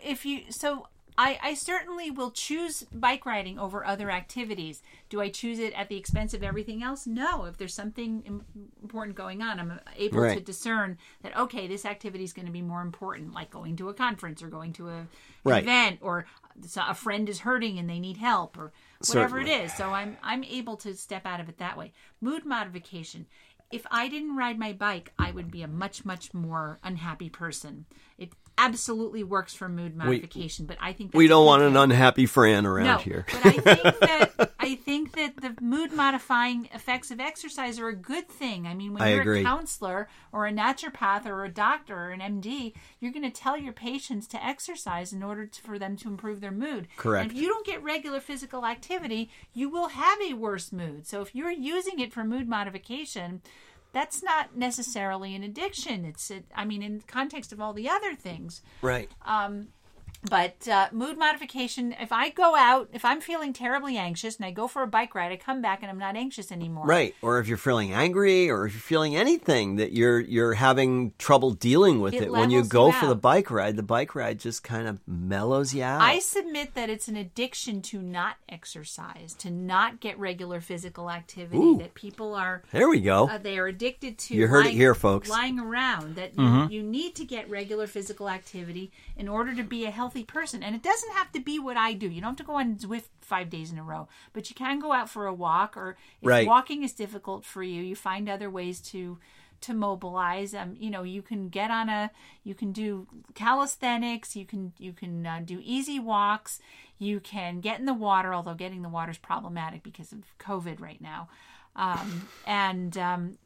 I certainly will choose bike riding over other activities. Do I choose it at the expense of everything else? No. If there's something important going on, I'm able to discern that, okay, this activity is going to be more important, like going to a conference or going to an event, or a friend is hurting and they need help, or whatever it is. So I'm able to step out of it that way. Mood modification. If I didn't ride my bike, I would be a much, much more unhappy person. It absolutely works for mood modification, but I think that's we don't want an unhappy Fran around here. But I think that the mood modifying effects of exercise are a good thing. I mean, when you're a counselor or a naturopath or a doctor or an MD, you're going to tell your patients to exercise in order for them to improve their mood. Correct. And if you don't get regular physical activity, you will have a worse mood. So if you're using it for mood modification, that's not necessarily an addiction. In the context of all the other things. Right. But mood modification, if I go out, if I'm feeling terribly anxious and I go for a bike ride, I come back and I'm not anxious anymore. Right. Or if you're feeling angry, or if you're feeling anything that you're having trouble dealing with it when you go for the bike ride just kind of mellows you out. I submit that it's an addiction to not exercise, to not get regular physical activity. Ooh. That people are... There we go. They are addicted to... You heard it here, folks. Lying around. That you need to get regular physical activity in order to be a healthy person. And it doesn't have to be what I do. You don't have to go on Zwift 5 days in a row, but you can go out for a walk, or if walking is difficult for you, you find other ways to mobilize. You can get on you can do calisthenics, you can do easy walks, you can get in the water, although getting in the water is problematic because of COVID right now. And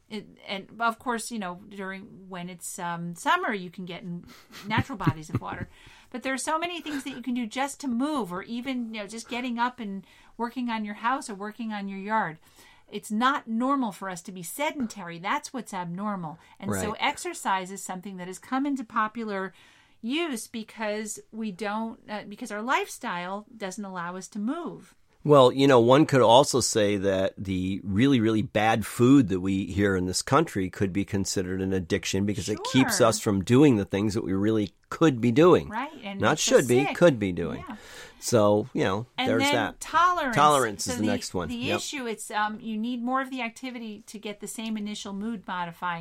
of course, when it's summer, you can get in natural bodies of water. But there are so many things that you can do just to move, or even just getting up and working on your house or working on your yard. It's not normal for us to be sedentary. That's what's abnormal. And so exercise is something that has come into popular use because because our lifestyle doesn't allow us to move. Well, one could also say that the really, really bad food that we eat here in this country could be considered an addiction because it keeps us from doing the things that we really could be doing. Right. And not should be, could be doing. Yeah. So, there's that. Tolerance. Tolerance is the next one. The issue, it's you need more of the activity to get the same initial mood modifying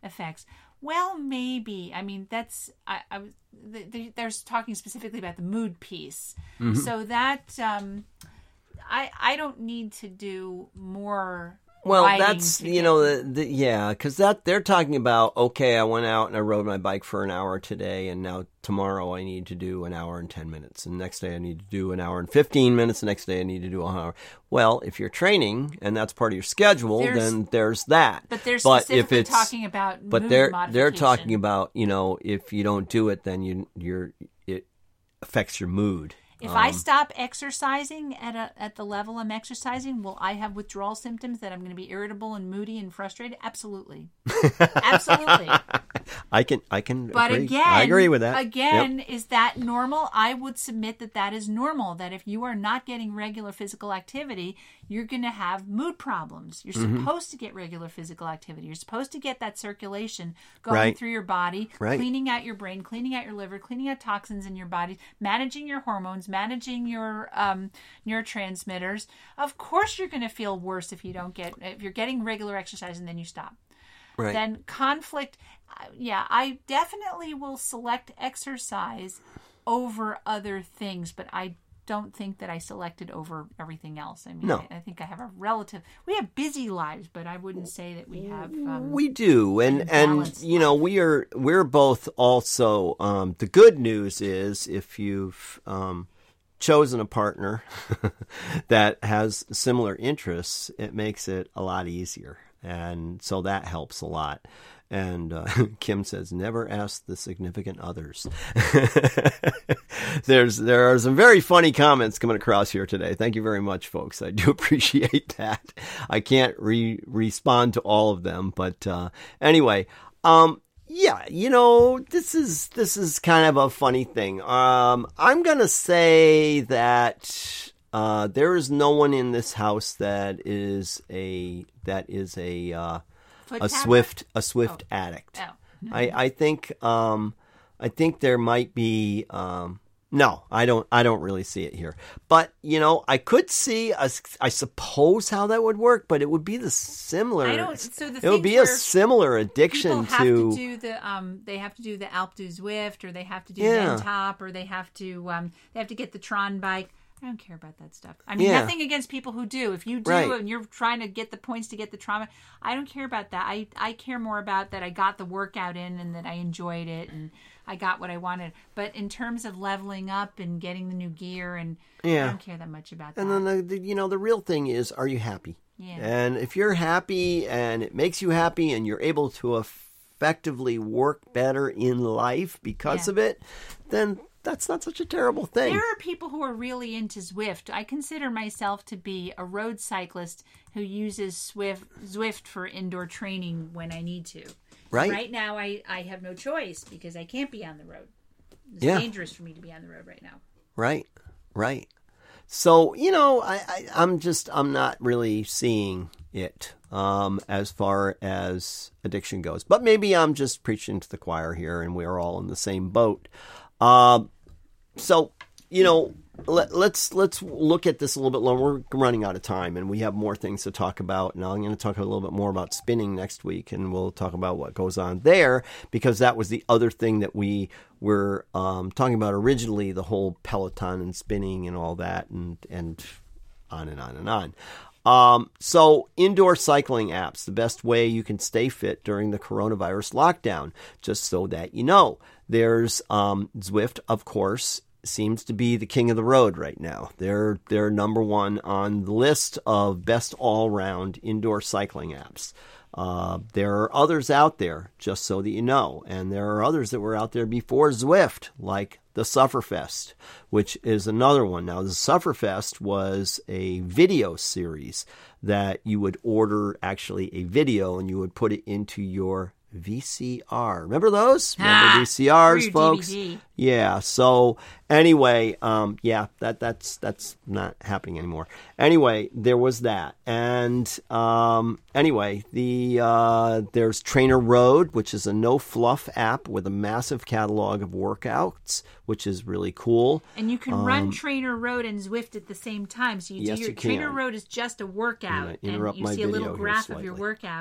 effects. Well, maybe. I mean, that's they're talking specifically about the mood piece. So that I don't need to do more. Well, that's, because they're talking about, okay, I went out and I rode my bike for an hour today, and now tomorrow I need to do an hour and 10 minutes, and next day I need to do an hour and 15 minutes, the next day I need to do an hour. Well, if you're training and that's part of your schedule, then there's that. But they're specifically talking about mood modification. They're talking about, if you don't do it, then it affects your mood. If I stop exercising at the level I'm exercising, will I have withdrawal symptoms that I'm going to be irritable and moody and frustrated? Absolutely. Absolutely. I can but agree. Again, I agree with that. Again, Is that normal? I would submit that is normal, that if you are not getting regular physical activity, you're going to have mood problems. You're supposed to get regular physical activity. You're supposed to get that circulation going through your body, cleaning out your brain, cleaning out your liver, cleaning out toxins in your body, managing your hormones, managing your neurotransmitters. Of course you're going to feel worse if you're getting regular exercise and then you stop. Right. Then conflict, I definitely will select exercise over other things, but I don't think that I selected over everything else. I mean, no. I think I have we have busy lives, but I wouldn't say that we have. We do, and we're both also. The good news is if you've chosen a partner that has similar interests, it makes it a lot easier, and so that helps a lot. And Kim says, never ask the significant others. There are some very funny comments coming across here today. Thank you very much, folks. I do appreciate that. I can't respond to all of them, but anyway, this is kind of a funny thing. I'm gonna say that there is no one in this house that is a Swift addict. Oh. I think there might be. No, I don't really see it here. But I could see I suppose how that would work, but it would be the similar. It would be a similar addiction to. They have to do the Alpe du Zwift, or they have to do Ventop, or they have to get the Tron bike. I don't care about that stuff. I mean, nothing against people who do. If you do and you're trying to get the points to get the trauma, I don't care about that. I care more about that I got the workout in and that I enjoyed it and I got what I wanted. But in terms of leveling up and getting the new gear, and I don't care that much about that. And then the real thing is, are you happy? Yeah. And if you're happy and it makes you happy and you're able to effectively work better in life because of it, then that's not such a terrible thing. There are people who are really into Zwift. I consider myself to be a road cyclist who uses Zwift for indoor training when I need to. Right. Right now, I have no choice because I can't be on the road. It's dangerous for me to be on the road right now. Right. So, I'm not really seeing it as far as addiction goes. But maybe I'm just preaching to the choir here and we're all in the same boat. So, let's look at this a little bit longer. We're running out of time and we have more things to talk about. And I'm going to talk a little bit more about spinning next week, and we'll talk about what goes on there, because that was the other thing that we were talking about originally, the whole Peloton and spinning and all that, and on and on and on. So indoor cycling apps, the best way you can stay fit during the coronavirus lockdown, just so that you know. There's Zwift, of course, seems to be the king of the road right now. They're number one on the list of best all-round indoor cycling apps. There are others out there, just so that you know, and there are others that were out there before Zwift, like the Sufferfest, which is another one. Now, the Sufferfest was a video series that you would order, actually a video, and you would put it into your VCR. Remember those? Remember VCRs, folks? DVD. Yeah. So anyway, that's not happening anymore. Anyway, there was that, and anyway, there's Trainer Road, which is a no fluff app with a massive catalog of workouts, which is really cool. And you can run Trainer Road and Zwift at the same time. So you do your Trainer Road is just a workout, and you see a little graph of your workout.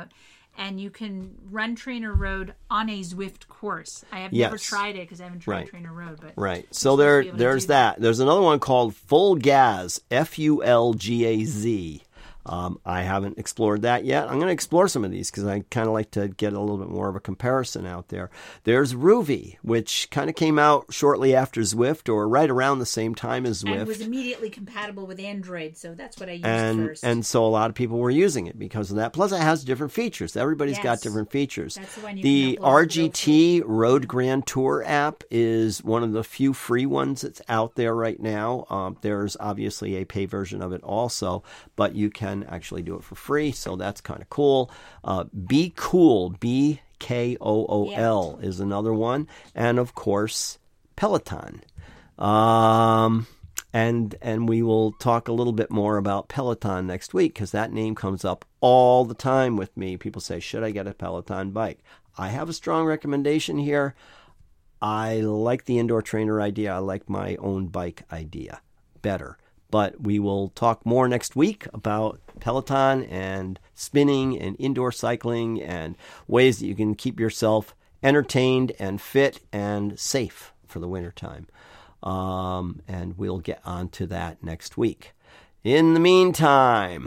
and you can run Trainer Road on a Zwift course. I have never tried it because I haven't tried Trainer Road. But right. So there's that. There's another one called Full Gaz, Fulgaz. I haven't explored that yet. I'm going to explore some of these because I kind of like to get a little bit more of a comparison out there. There's Rouvy, which kind of came out shortly after Zwift or right around the same time as Zwift. And was immediately compatible with Android, so that's what I used first. And so a lot of people were using it because of that. Plus, it has different features. Everybody's got different features. That's the one you the can upload RGT Road Grand Tour app is one of the few free ones that's out there right now. There's obviously a pay version of it also, but you can actually do it for free, so that's kind of cool. Be Cool, BKOOL is another one, and of course Peloton. And we will talk a little bit more about Peloton next week because that name comes up all the time with me. People say, should I get a Peloton bike? I have a strong recommendation here. I like the indoor trainer idea. I like my own bike idea better. But we will talk more next week about Peloton and spinning and indoor cycling and ways that you can keep yourself entertained and fit and safe for the wintertime. And we'll get on to that next week. In the meantime,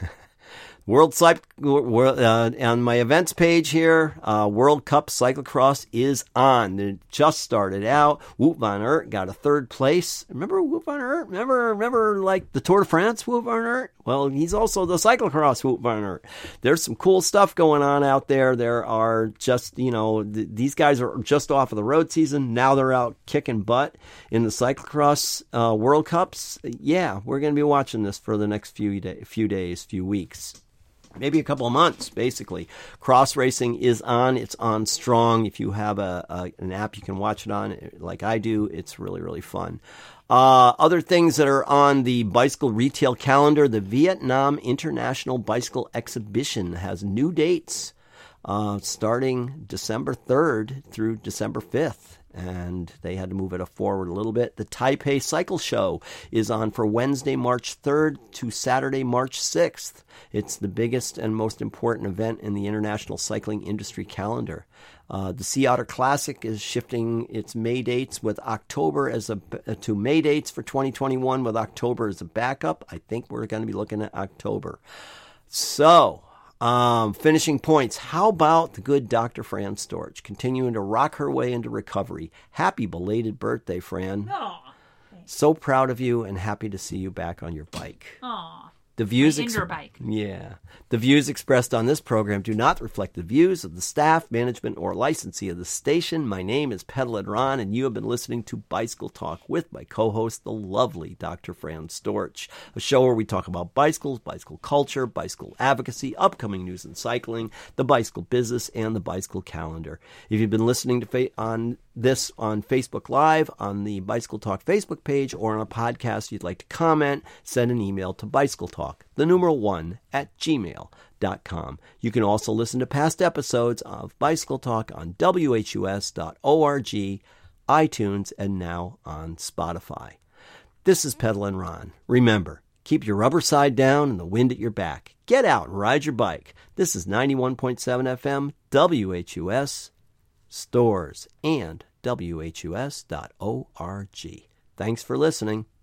on my events page here, World Cup Cyclocross is on. It just started out. Wout van Aert got a third place. Remember Wout van Aert? Remember like the Tour de France Wout van Aert? Well, he's also the Cyclocross Wout van Aert. There's some cool stuff going on out there. There are just, these guys are just off of the road season. Now they're out kicking butt in the Cyclocross World Cups. Yeah, we're going to be watching this for the next few weeks. Maybe a couple of months, basically. Cross racing is on. It's on strong. If you have an app you can watch it on, like I do, it's really, really fun. Other things that are on the bicycle retail calendar, the Vietnam International Bicycle Exhibition has new dates starting December 3rd through December 5th. And they had to move it forward a little bit. The Taipei Cycle Show is on for Wednesday, March 3rd to Saturday, March 6th. It's the biggest and most important event in the international cycling industry calendar. The Sea Otter Classic is shifting its May dates with October to May dates for 2021 with October as a backup. I think we're going to be looking at October. So, finishing points. How about the good Dr. Fran Storch continuing to rock her way into recovery? Happy belated birthday, Fran. Aww. So proud of you and happy to see you back on your bike. Aww. The views indoor bike. Yeah. The views expressed on this program do not reflect the views of the staff, management, or licensee of the station. My name is Pedal Ron, and you have been listening to Bicycle Talk with my co-host, the lovely Dr. Fran Storch, a show where we talk about bicycles, bicycle culture, bicycle advocacy, upcoming news in cycling, the bicycle business, and the bicycle calendar. If you've been listening to on Facebook Live, on the Bicycle Talk Facebook page, or on a podcast you'd like to comment, send an email to bicycletalk1@gmail.com. You can also listen to past episodes of Bicycle Talk on WHUS.org, iTunes, and now on Spotify. This is Pedal and Ron. Remember, keep your rubber side down and the wind at your back. Get out and ride your bike. This is 91.7 FM, WHUS, Stores, and WHUS.org. Thanks for listening.